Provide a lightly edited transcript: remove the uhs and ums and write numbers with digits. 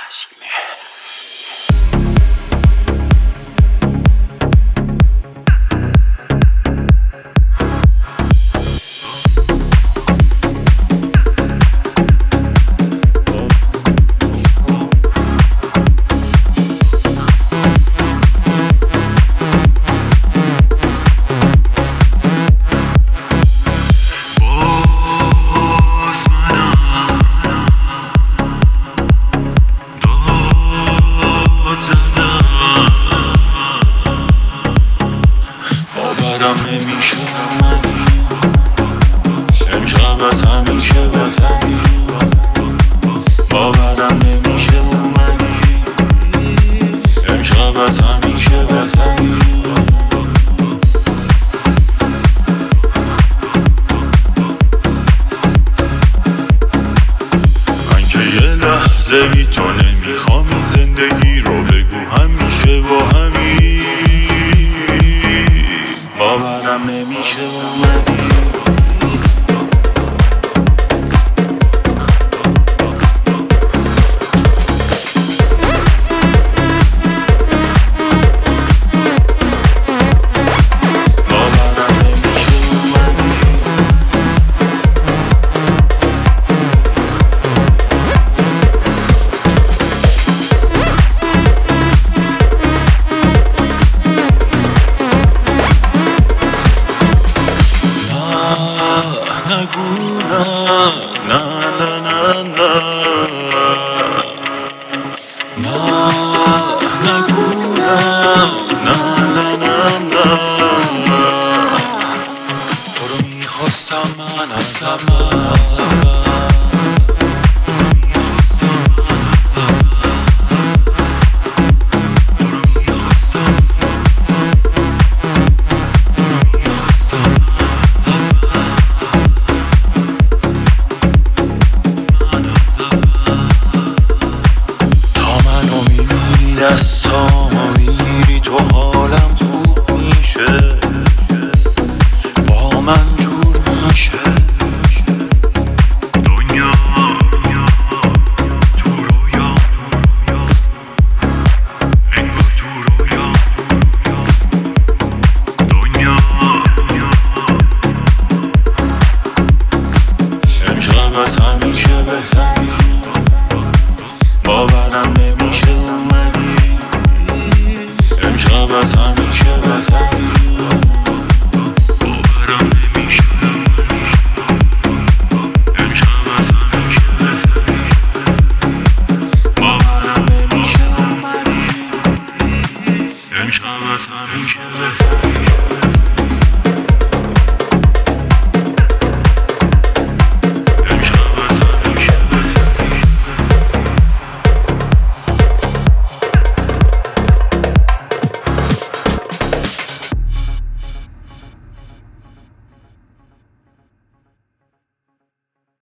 باورم نمیشه اومدی امشب از همیشه بزنی. باورم نمیشه اومدی امشب از همیشه بزنی. من که یه لحظه بی تو نمیخوام این زندگی رو، بگو همیشه با همین. باورم نمیشه اومدی تو رو میخواستم من از اول. دستامو میگیری تو حالم خوب میشه، با من جور میشه. دنیا تو رویا انگار تو رویا. دنیا امشب از همیشه بهتری. باورم